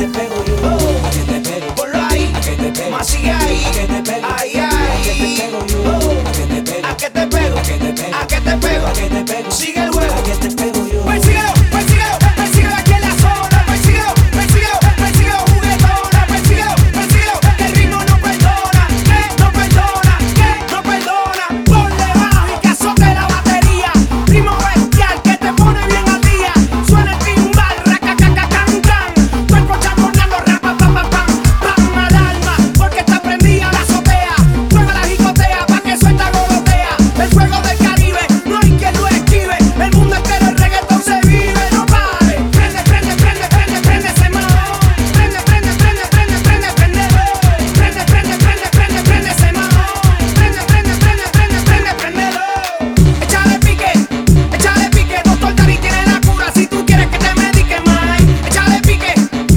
pego yo? ¿A qué te pego? Ponlo ahí. ¿A qué te pego? Más sigue ahí. ¿A qué te pego? Ay, ay. ¿A qué te pego yo? ¿A qué te pego? ¿A qué te pego? ¿A qué te pego? ¿A qué te pego? ¿A qué te pego? Sigue el juego. ¿A qué te pego yo? Persíguelo, persíguelo, persíguelo aquí en la zona. Persíguelo, persíguelo, persíguelo juguetona. Persíguelo, persíguelo, que el ritmo no perdona. Que no perdona, que no perdona. Ponle bajo y que azote la batería. Ritmo bestial que te pone bien al día. Suena el timbal, racacacacan, can. Cuerpo chamorreando, rapa, pam, pam, pam. Pam al alma, porque está prendida la azotea. Juega la jicotea, pa' que suelta golotea. El fuego del Caribe, no hay quien lo esquive. El mundo entero el reggaetón se vive, no pare. Prende, prende, prende, prende, prende ese mamón. Prende, prende, prende, prende, prende, prende. Prende, prende, prende, prende, prende ese mamón. Prende, prende, prende, prende, prende, prendelo. Échale pique, doctor Dari tiene la cura. Si tú quieres que te medique más. Échale pique,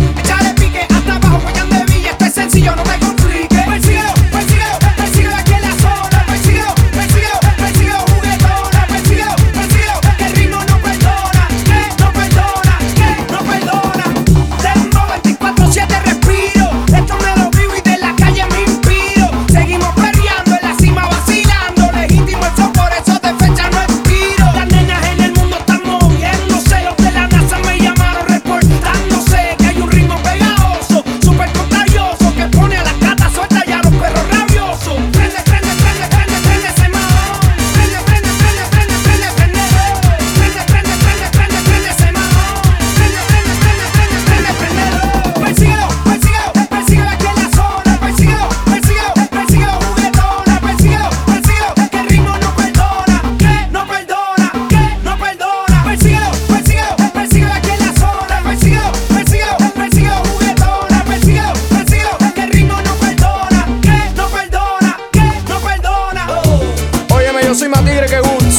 hasta abajo, Guayán de Villa. Esto es sencillo, no te compliques. Persíguelo, persíguelo, persíguelo aquí en la zona. Persíguelo, persíguelo, persíguelo juguetona. Persíguelo, persíguelo, que el ritmo no perdona. Que no perdona, que no perdona. Dembow 24/7 respiro. Esto me lo vivo y de la calle me inspiro. Seguimos perreando en la cima vacilando. Legítimo el son, por eso de fecha no expiro. Las nenas en el mundo están moviéndose. Los de la NASA me llamaron reportándose que hay un ritmo pegajoso, súper contagioso, que pone a las gatas sueltas y a los perros rabiosos. Prende, prende, prende, prende, prende ese mamón. Prende, prende, prende, prende, prende, prende. Prende, prende, prende, prende, prende ese mamón. Prende, prende, prende, prende, prende, prendelo. Persíguelo, persíguelo, persíguelo aquí en la zona. Persíguelo, persíguelo, persíguelo juguetona. Persíguelo, persíguelo, que el ritmo no perdona. Que no perdona, que no perdona. Persíguelo, persíguelo, persíguelo aquí en la zona. Persíguelo, persíguelo, persíguelo juguetona. Persíguelo, persíguelo, que el ritmo no perdona. Que no perdona, que no perdona. Óyeme, yo soy más tigre que Woods.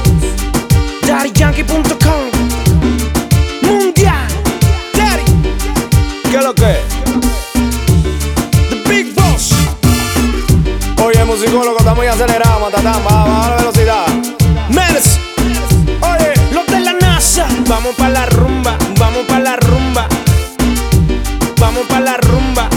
DaddyYankee.com Mundial Daddy, ¿Qué es lo que? the big boss. Oye, musicólogo, está muy acelerado, matatán. Baja la velocidad. Menes, Oye, los de la NASA. vamos pa' la rumba, vamos pa' la rumba. Vamos pa' la rumba.